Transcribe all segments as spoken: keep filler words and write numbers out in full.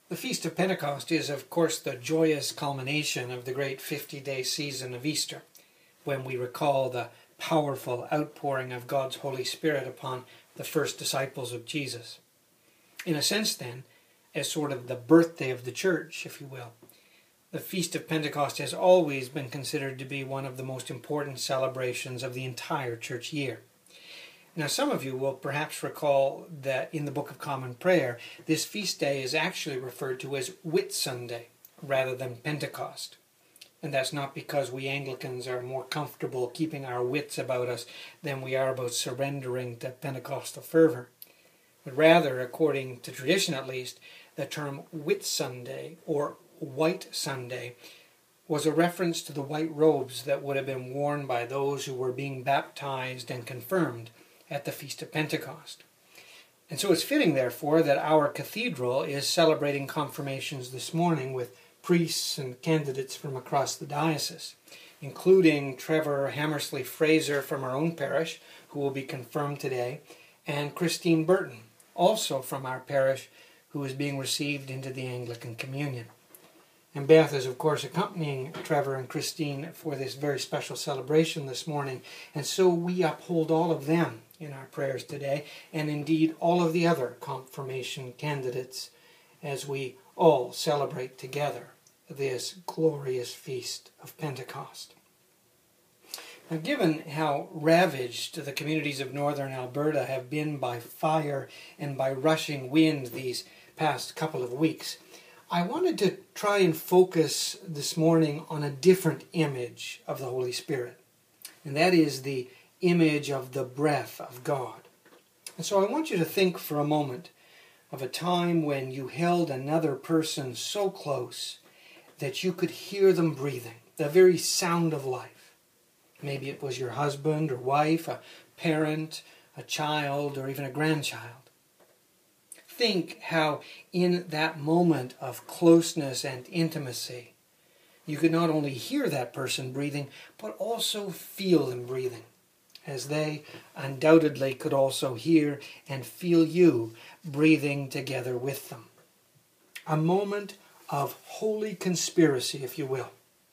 The Feast of Pentecost is, of course, the joyous culmination of the great fifty-day season of Easter, when we recall the powerful outpouring of God's Holy Spirit upon the first disciples of Jesus. In a sense, then, as sort of the birthday of the church, if you will, the Feast of Pentecost has always been considered to be one of the most important celebrations of the entire church year. Now, some of you will perhaps recall that in the Book of Common Prayer, this feast day is actually referred to as Whitsunday rather than Pentecost. And that's not because we Anglicans are more comfortable keeping our wits about us than we are about surrendering to Pentecostal fervor. But rather, according to tradition at least, the term Whitsunday or White Sunday was a reference to the white robes that would have been worn by those who were being baptized and confirmed at the Feast of Pentecost. And so it's fitting, therefore, that our cathedral is celebrating confirmations this morning with priests and candidates from across the diocese, including Trevor Hammersley Fraser from our own parish, who will be confirmed today, and Christine Burton, also from our parish, who is being received into the Anglican Communion. And Beth is, of course, accompanying Trevor and Christine for this very special celebration this morning. And so we uphold all of them in our prayers today, and indeed all of the other confirmation candidates, as we all celebrate together this glorious Feast of Pentecost. Now, given how ravaged the communities of northern Alberta have been by fire and by rushing wind these past couple of weeks, I wanted to try and focus this morning on a different image of the Holy Spirit, and that is the image of the breath of God. And so I want you to think for a moment of a time when you held another person so close that you could hear them breathing, the very sound of life. Maybe it was your husband or wife, a parent, a child, or even a grandchild. Think how in that moment of closeness and intimacy, you could not only hear that person breathing, but also feel them breathing, as they undoubtedly could also hear and feel you breathing together with them. A moment of holy conspiracy, if you will.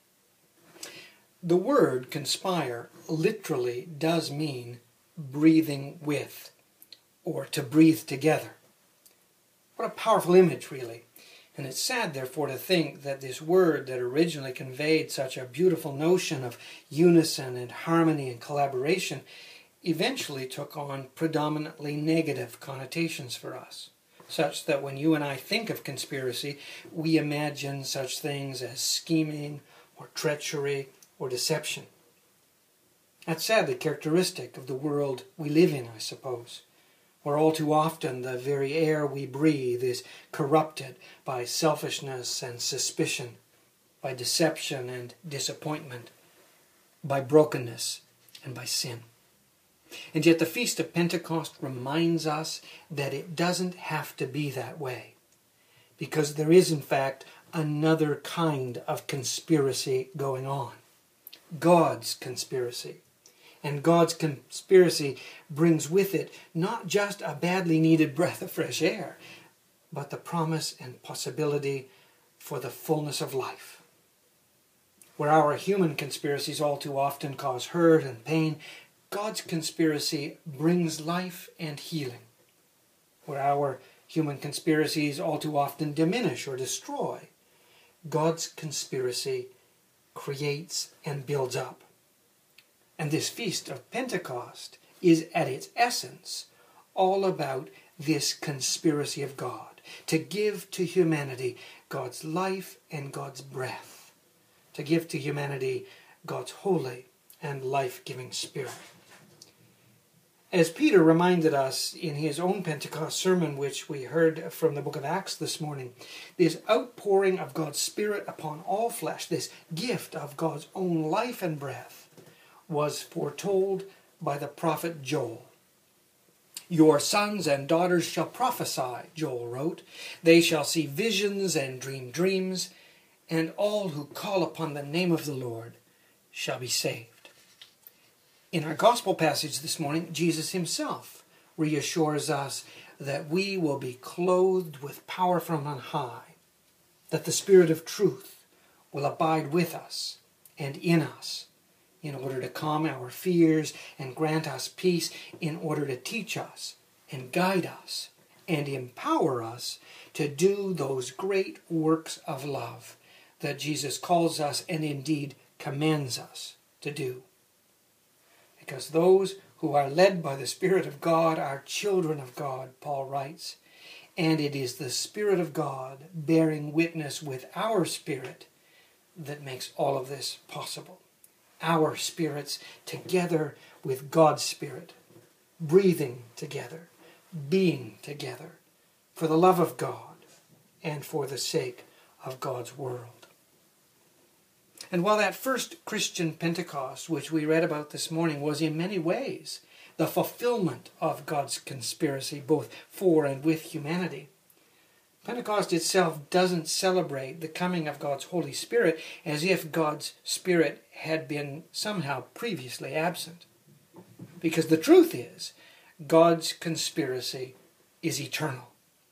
The word conspire literally does mean breathing with, or to breathe together. What a powerful image, really. And it's sad, therefore, to think that this word that originally conveyed such a beautiful notion of unison and harmony and collaboration eventually took on predominantly negative connotations for us, such that when you and I think of conspiracy, we imagine such things as scheming or treachery or deception. That's sadly characteristic of the world we live in, I suppose, where all too often the very air we breathe is corrupted by selfishness and suspicion, by deception and disappointment, by brokenness and by sin. And yet the Feast of Pentecost reminds us that it doesn't have to be that way, because there is in fact another kind of conspiracy going on, God's conspiracy. And God's conspiracy brings with it not just a badly needed breath of fresh air, but the promise and possibility for the fullness of life. Where our human conspiracies all too often cause hurt and pain, God's conspiracy brings life and healing. Where our human conspiracies all too often diminish or destroy, God's conspiracy creates and builds up. And this Feast of Pentecost is at its essence all about this conspiracy of God, to give to humanity God's life and God's breath, to give to humanity God's holy and life-giving Spirit. As Peter reminded us in his own Pentecost sermon, which we heard from the book of Acts this morning, this outpouring of God's Spirit upon all flesh, this gift of God's own life and breath, was foretold by the prophet Joel. Your sons and daughters shall prophesy, Joel wrote. They shall see visions and dream dreams, and all who call upon the name of the Lord shall be saved. In our gospel passage this morning, Jesus himself reassures us that we will be clothed with power from on high that the Spirit of truth will abide with us and in us in order to calm our fears and grant us peace, in order to teach us and guide us and empower us to do those great works of love that Jesus calls us and indeed commands us to do. Because those who are led by the Spirit of God are children of God, Paul writes, and it is the Spirit of God bearing witness with our spirit that makes all of this possible. Our spirits together with God's Spirit, breathing together, being together, for the love of God and for the sake of God's world. And while that first Christian Pentecost, which we read about this morning, was in many ways the fulfillment of God's conspiracy, both for and with humanity, Pentecost itself doesn't celebrate the coming of God's Holy Spirit as if God's Spirit had been somehow previously absent. Because the truth is, God's conspiracy is eternal.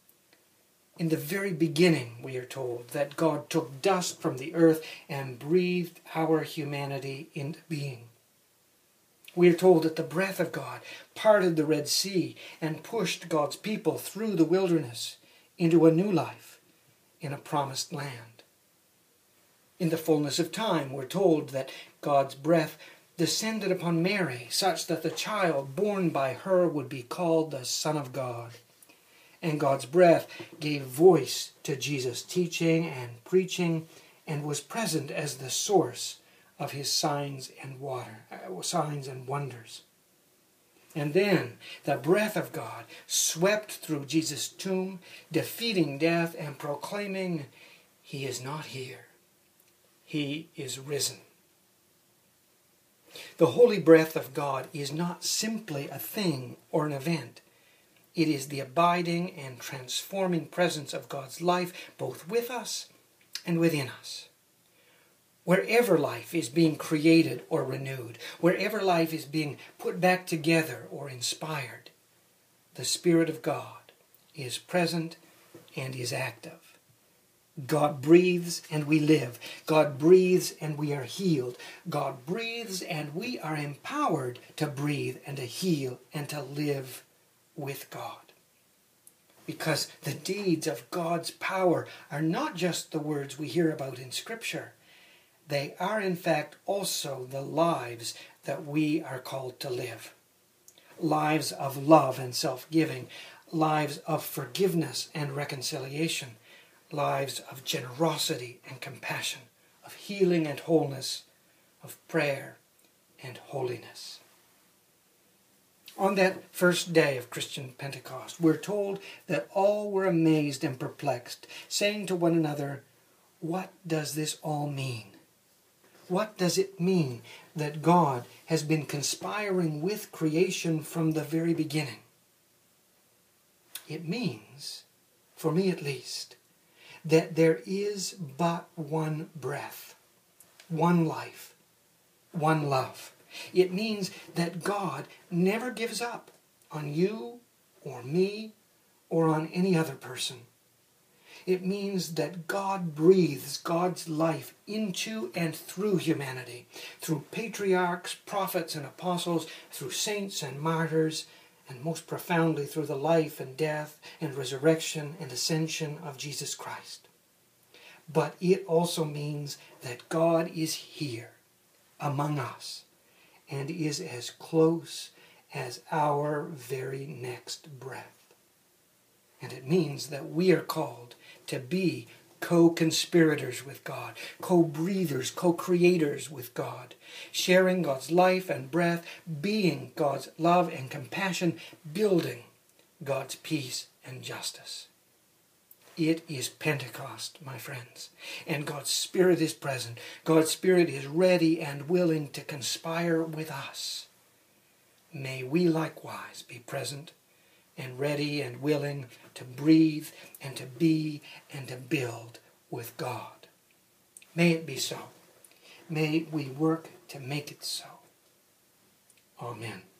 In the very beginning, we are told that God took dust from the earth and breathed our humanity into being. We are told that the breath of God parted the Red Sea and pushed God's people through the wilderness into a new life in a promised land. In the fullness of time, we're told that God's breath descended upon Mary, such that the child born by her would be called the Son of God. And God's breath gave voice to Jesus' teaching and preaching and was present as the source of his signs and water, uh, signs and wonders. And then the breath of God swept through Jesus' tomb, defeating death and proclaiming, "He is not here. He is risen." The holy breath of God is not simply a thing or an event. It is the abiding and transforming presence of God's life, both with us and within us. Wherever life is being created or renewed, wherever life is being put back together or inspired, the Spirit of God is present and is active. God breathes and we live. God breathes and we are healed. God breathes and we are empowered to breathe and to heal and to live with God. Because the deeds of God's power are not just the words we hear about in Scripture. They are in fact also the lives that we are called to live. Lives of love and self-giving. Lives of forgiveness and reconciliation. Lives of generosity and compassion. Of healing and wholeness. Of prayer and holiness. On that first day of Christian Pentecost, we're told that all were amazed and perplexed, saying to one another, "What does this all mean? What does it mean that God has been conspiring with creation from the very beginning?" It means, for me at least, that there is but one breath, one life, one love. It means that God never gives up on you or me or on any other person. It means that God breathes God's life into and through humanity, through patriarchs, prophets, and apostles, through saints and martyrs, and most profoundly through the life and death and resurrection and ascension of Jesus Christ. But it also means that God is here among us, and is as close as our very next breath. And it means that we are called to be co-conspirators with God, co-breathers, co-creators with God, sharing God's life and breath, being God's love and compassion, building God's peace and justice. It is Pentecost, my friends, and God's Spirit is present. God's Spirit is ready and willing to conspire with us. May we likewise be present and ready and willing to breathe and to be and to build with God. May it be so. May we work to make it so. Amen.